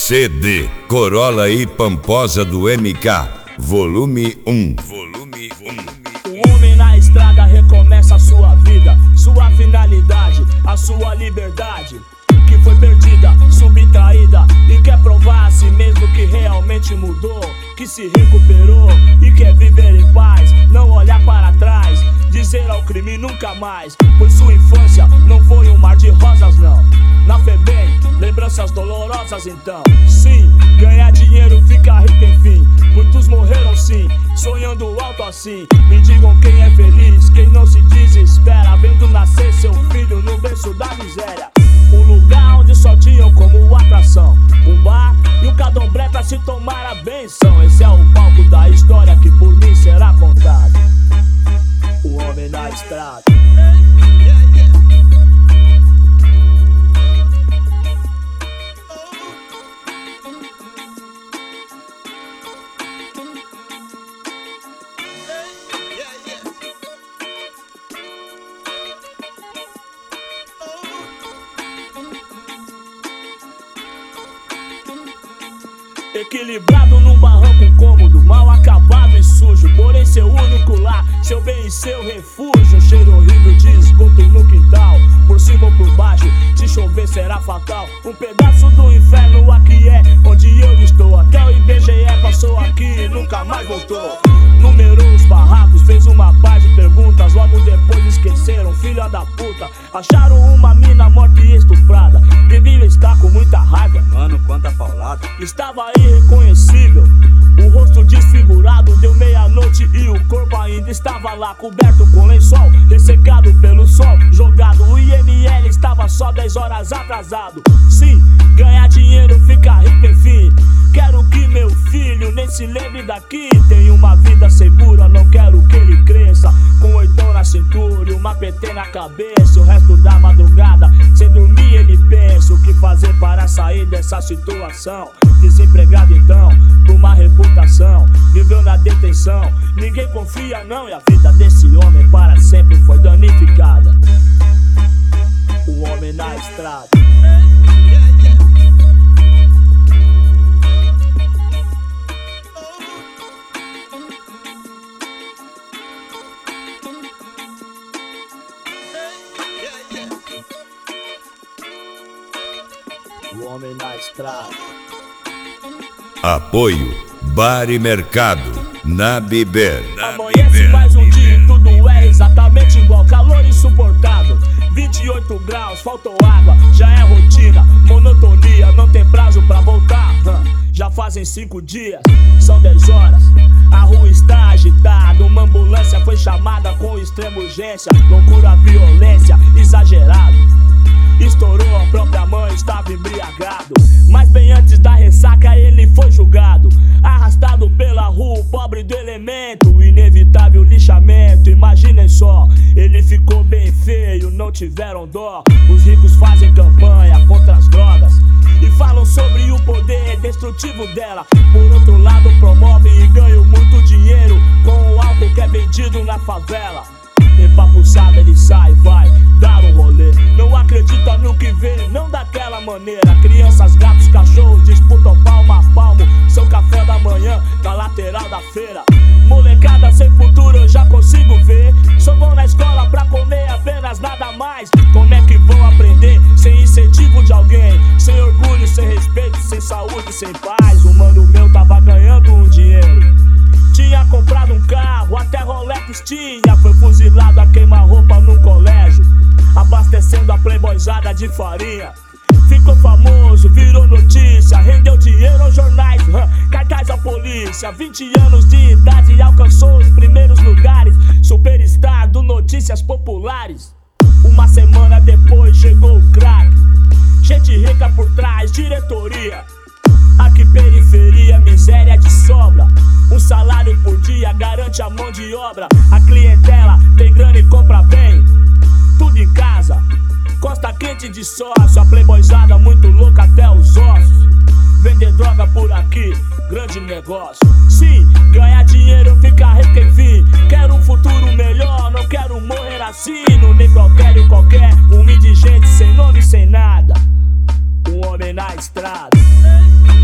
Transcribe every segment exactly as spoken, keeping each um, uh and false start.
C D Corolla e Pamposa do M K, volume um. Volume um. O homem na estrada recomeça a sua vida, sua finalidade, a sua liberdade, que foi perdida, subtraída, e quer provar a si mesmo que realmente mudou, que se recuperou e quer viver em paz, não olhar para trás, dizer ao crime nunca mais, pois sua infância não foi um mar de rosas não. Na FEBEM, lembranças dolorosas então. Sim, ganhar dinheiro, ficar rico enfim. Muitos morreram sim, sonhando alto assim. Me digam quem é feliz, quem não se desespera, vendo nascer seu filho no berço da miséria. Um lugar onde só tinham como atração um bar e um candomblé pra se tomar a benção. Esse é o palco da história que por mim será contado. O homem na estrada. Equilibrado num barranco incômodo, mal acabado e sujo, porém seu único lar, seu bem e seu refúgio. Um cheiro horrível de esgoto no quintal, por cima ou por baixo, se chover será fatal. Um pedaço do inferno aqui é onde eu estou. Até o I B G E passou aqui e nunca mais voltou. Numerou os barracos, fez uma par de perguntas, logo depois esqueceram, filha da puta. Acharam uma mina morta e estuprada, devia estar com muita raiva. Mano, quanta paulada. Estava irreconhecível, o rosto desfigurado, deu meia-noite e o corpo ainda estava lá, coberto com lençol, ressecado pelo sol, jogado. O I M L estava só dez horas atrasado. Sim, ganhar dinheiro, ficar rico enfim. Quero que meu filho nem se lembre daqui. Tenha uma vida segura, não quero que ele cresça com oitão na cintura e uma P T na cabeça. O resto da madrugada, sem dormir ele pensa o que fazer para sair dessa situação. Desempregado então, por uma reputação, viveu na detenção. Ninguém confia não e a vida desse homem para sempre foi danificada. O homem na estrada. O homem na estrada. Apoio Bar e Mercado na Biber. Amanhece mais um dia e tudo é exatamente igual. Calor insuportável, vinte e oito graus, faltou água, já é rotina, monotonia, não tem prazo pra voltar. Já fazem cinco dias, são dez horas, a rua está agitada. Uma ambulância foi chamada com extrema urgência. Loucura, violência, exagerado. Estourou, a própria mãe estava embriagado, mas bem antes da ressaca ele foi julgado. Arrastado pela rua, o pobre do elemento, inevitável lixamento, imaginem só. Ele ficou bem feio, não tiveram dó. Os ricos fazem campanha contra as drogas e falam sobre o poder destrutivo dela. Por outro lado promovem e ganham muito dinheiro com o álcool que é vendido na favela. Empapuçado ele sai, vai dar um rolê, não acredita no que vê, não daquela maneira. Crianças, gatos, cachorros disputam palmo a palmo seu café da manhã na lateral da feira. Molecada sem futuro eu já consigo ver, só vão na escola pra comer apenas nada mais. Como é que vão aprender sem incentivo de alguém? Sem orgulho, sem respeito, sem saúde, sem paz. Um mano meu tava ganhando um dinheiro, tinha comprado um carro, até Rolex tinha. Foi fuzilado a queima-roupa num colégio, abastecendo a playboyzada de farinha. Ficou famoso, virou notícia, rendeu dinheiro aos jornais, hum, cartaz à polícia. Vinte anos de idade e alcançou os primeiros lugares, superstar do Notícias Populares. Uma semana depois chegou o crack, gente rica por trás, diretoria. Aqui periferia, miséria de sobra. Um salário por dia garante a mão de obra. A clientela tem grana e compra bem, tudo em casa, costa quente de sócio. A playboyzada muito louca até os ossos. Vender droga por aqui, grande negócio. Sim, ganhar dinheiro, ficar rico enfim. Quero um futuro melhor, não quero morrer assim. No nem qualquer e qualquer, um indigente sem nome, sem nada. Um homem na estrada.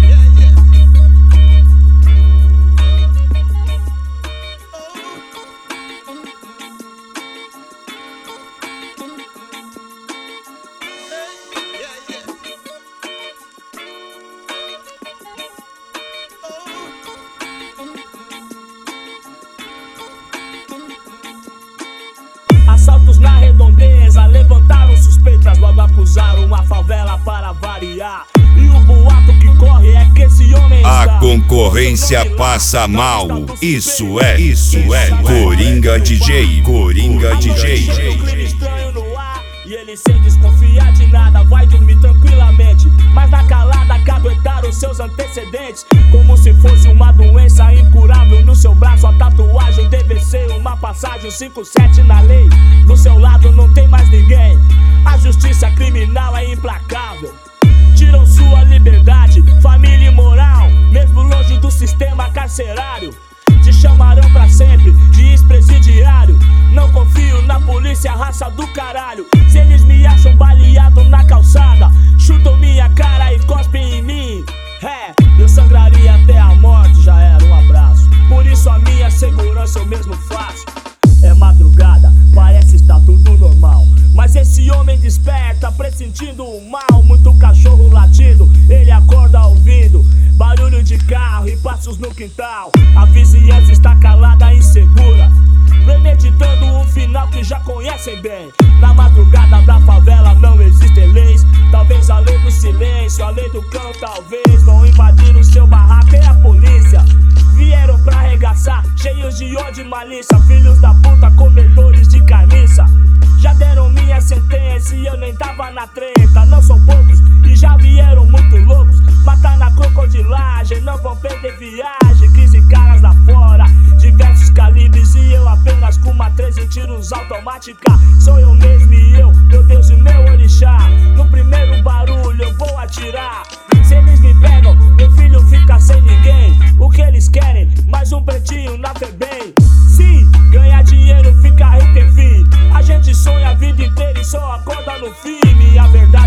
usaram a favela para variar. E o boato que corre é que esse homem A está concorrência passa mal. Isso é, isso é Coringa D J, Coringa D J. Um clima estranho no ar, e ele sem desconfiar de nada vai dormir tranquilamente, mas na calada caguetaram seus antecedentes, como se fosse uma doença incurável no seu braço. A tatuagem deve ser uma passagem cinco sete na lei. Do seu lado não tem mais ninguém. A justiça criminal é implacável. Tiram sua liberdade, família e moral, mesmo longe do sistema carcerário. Te chamarão pra sempre de ex-presidiário. Não confio na polícia, raça do caralho. Se eles me acham baleado na calçada, chutam minha cara e cospem em mim. É, eu sangraria até a morte, já era um abraço. Por isso a minha segurança eu mesmo faço. É madrugada, parece estar tudo normal, mas esse homem desperta pressentindo o mal. Muito cachorro latindo, ele acorda ouvindo barulho de carro e passos no quintal. A vizinhança está calada e insegura, premeditando um final que já conhecem bem. Na madrugada da favela não existem leis. Talvez a lei do silêncio, a lei do cão, talvez vão invadir o seu barraco e a polícia vieram pra arregaçar, cheios de ódio e malícia. Filhos da puta, comedores de carniça. Já deram minha sentença e eu nem tava na treta. Não são poucos e já vieram muito loucos. Matar na crocodilagem, não vão perder viagem. quinze caras lá fora, diversos calibres, e eu apenas com uma treze tiros automática. Sou eu mesmo e eu, meu Deus e meu orixá. No primeiro barulho eu vou atirar. Se eles me pegam, meu filho fica sem ninguém. O que eles querem? Mais um pretinho na FEBEM. Sim, ganhar dinheiro, ficar rico enfim. A gente sonha a vida inteira e só acorda no fim. E a verdade